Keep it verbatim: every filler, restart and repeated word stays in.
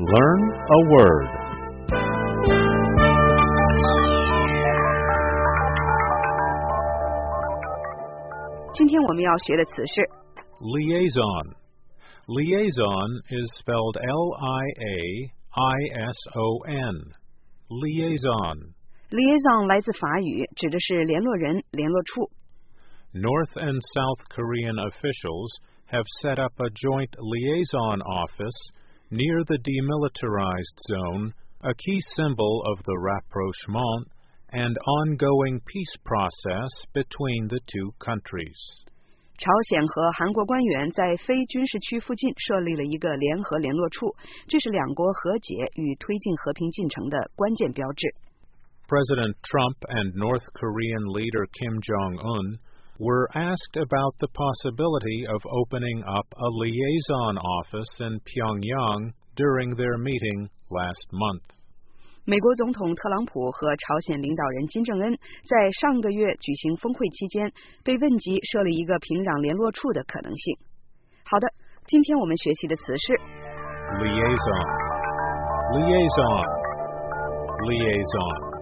Learn a word. Liaison. Liaison is spelled L I A I S O N. Liaison. Liaison 来自法语，指的是联络人、联络处。 North and South Korean officials have set up a joint liaison office near the demilitarized zone, a key symbol of the rapprochement and ongoing peace process between the two countries. 朝鲜和韩国官员在非军事区附近设立了一个联合联络处，这是两国和解与推进和平进程的关键标志。 President Trump and North Korean leader Kim Jong-un were asked about the possibility of opening up a liaison office in Pyongyang during their meeting last month. 美国总统特朗普和朝鲜领导人金正恩在上个月举行峰会期间，被问及设立一个平壤联络处的可能性。好的，今天我们学习的词是 liaison, liaison, liaison.